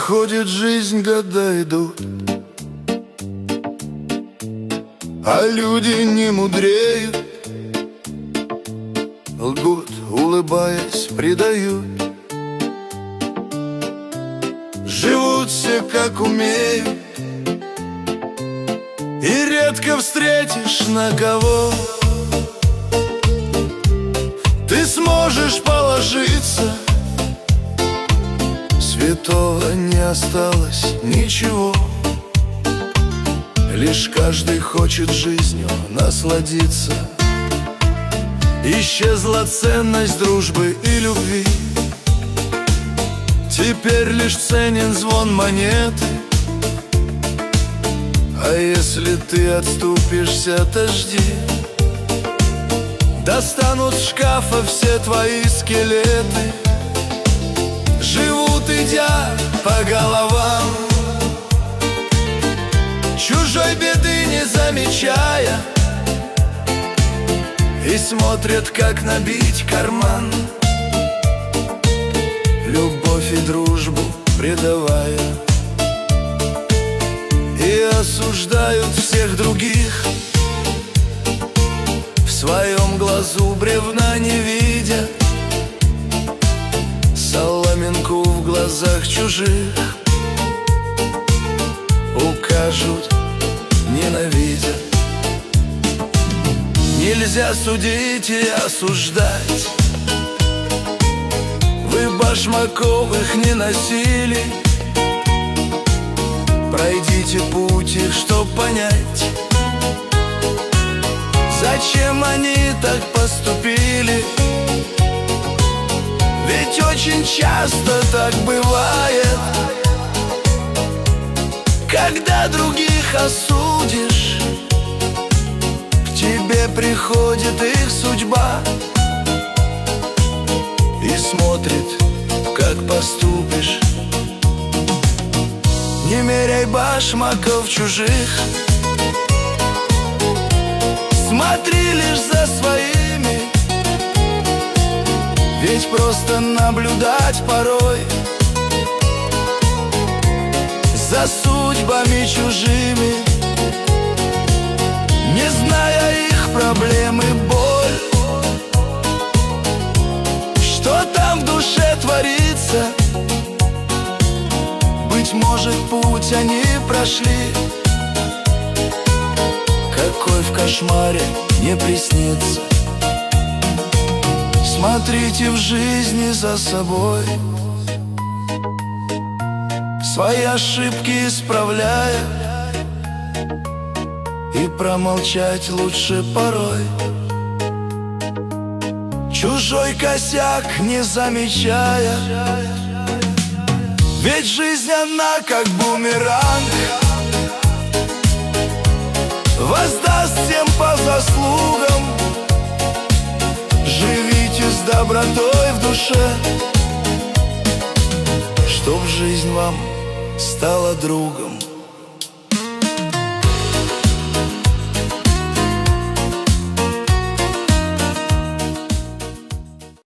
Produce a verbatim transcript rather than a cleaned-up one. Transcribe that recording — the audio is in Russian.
Проходит жизнь, года идут, а люди не мудреют, лгут, улыбаясь, предают. Живут все как умеют, и редко встретишь на кого ты сможешь положиться. Святого не осталось ничего, лишь каждый хочет жизнью насладиться. Исчезла ценность дружбы и любви, теперь лишь ценен звон монеты. А если ты отступишься, то жди, достанут с шкафа все твои скелеты. Живут, идя по головам, чужой беды не замечая, и смотрят, как набить карман, любовь и дружбу предавая. И осуждают всех других, в своем глазу бревна не видя, соломинку в глазах чужих укажут, ненавидя. Нельзя судить и осуждать, вы башмаковых не носили. Пройдите путь их, чтоб понять, зачем они так поступили. Ведь очень часто так бывает, когда других осудишь, к тебе приходит их судьба и смотрит, как поступишь. Не меряй башмаков чужих, смотри лишь за своими. Ведь просто наблюдать порой за судьбами чужими, не зная их проблем и боль, что там в душе творится. Быть может, путь они прошли, какой в кошмаре не приснится. Смотрите в жизни за собой, свои ошибки исправляя, и промолчать лучше порой, чужой косяк не замечая. Ведь жизнь она как бумеранг, воздаст всем по заслугам. Живите с добротой в душе, чтоб жизнь вам стала другом.